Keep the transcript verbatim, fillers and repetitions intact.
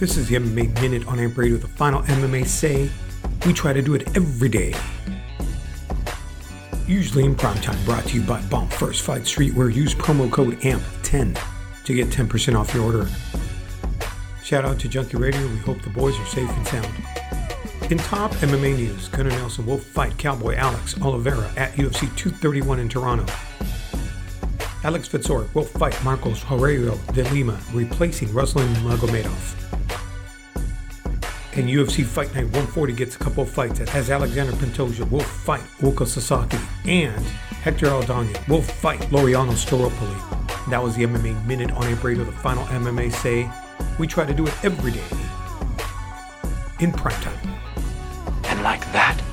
This is the M M A Minute on Amp Radio, the final M M A say. We try to do it every day. Usually in prime time, brought to you by Bomb First Fight Streetwear. Use promo code A M P ten to get ten percent off your order. Shout out to Junkie Radio. We hope the boys are safe and sound. In top M M A news, Gunnar Nelson will fight Cowboy Alex Oliveira at U F C two thirty-one in Toronto. Alex Fitzorek will fight Marcos Herrero de Lima, replacing Ruslan Magomedov. And U F C Fight Night one forty gets a couple of fights as Alexander Pantoja will fight Oka Sasaki and Hector Aldana will fight Laureano Staropoli. That was the M M A Minute on Amp Radio, the final M M A say. We try to do it every day in prime time. And like that,